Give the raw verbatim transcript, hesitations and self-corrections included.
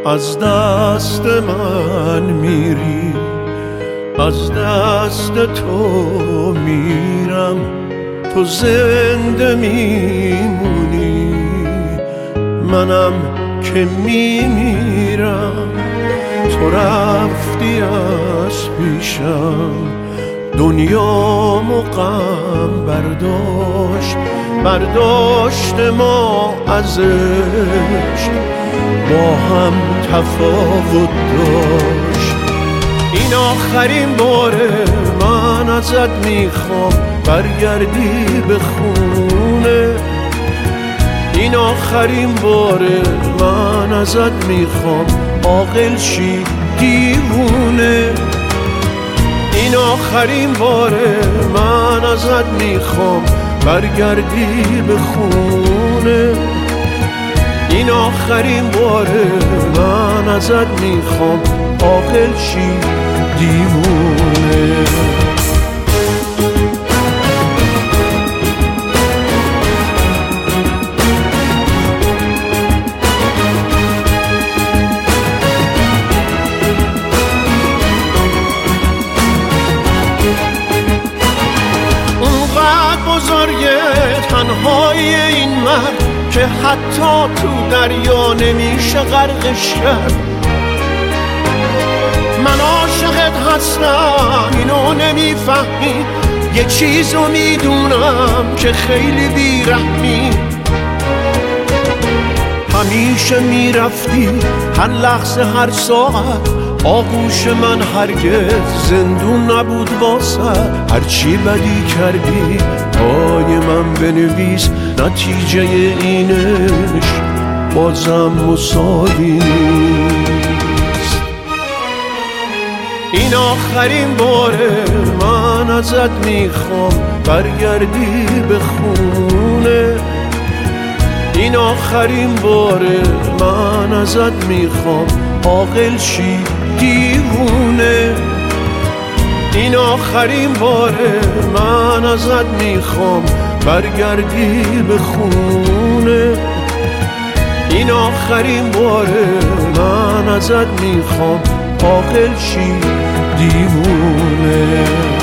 از دست من میری، از دست تو میرم، تو زنده میمونی، منم که میمیرم. تو رفتی از پیشم، دنیامو غم برداشت، برداشت ما ازش، با هم تفاوت داشت. این آخرین باره من ازت میخوام برگردی به خونه، این آخرین باره من ازت میخوام عاقل شی دیوونه. این آخرین باره من ازت میخوام برگردی به خونه، این آخرین باره من ازت میخوام عاقل شی دیوونه. بزرگه تنهایی این مرد که حتی تو دریا نمیشه غرقش کرد. من عاشقت هستم اینو نمیفهمی، یه چیزو میدونم که خیلی بیرحمی. همیشه میرفتی هر لحظه هر ساعت، آغوش من هرگز زندون نبود واسه. هرچی بدی کردی پای من بنویس، نتیجه اینش بازم مساوی نیست. این آخرین باره من ازت میخوام برگردی به خونه، این آخرین باره من ازت میخوام عاقل شی دیوونه. این آخرین باره من ازت میخوام برگردی به خونه، این آخرین باره من ازت میخوام عاقل شی دیوونه.